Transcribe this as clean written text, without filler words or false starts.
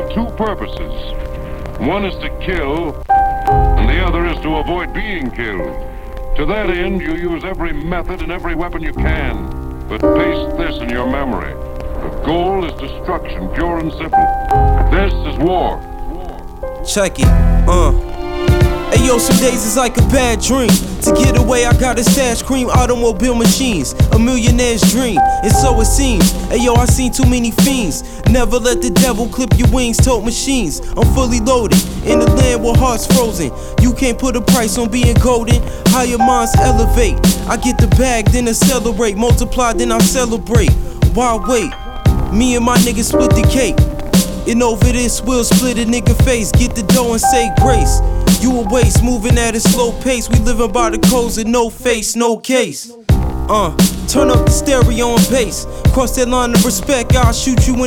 two purposes. One is to kill, and the other is to avoid being killed. To that end, you use every method and every weapon you can. But paste this in your memory. The goal is destruction, pure and simple. This is war. Check it, Hey yo, some days it's like a bad dream. To get away, I gotta stash cream automobile machines. A millionaire's dream, and so it seems. Hey yo, I seen too many fiends. Never let the devil clip your wings, tote machines. I'm fully loaded, in the land where hearts frozen. You can't put a price on being golden. Higher minds elevate. I get the bag, then I celebrate. Multiply, then I celebrate. Why wait? Me and my niggas split the cake. And over this, we'll split a nigga face. Get the dough and say grace. You a waste, moving at a slow pace. We living by the codes and no face, no case. Turn up the stereo and bass. Cross that line of respect, I'll shoot you in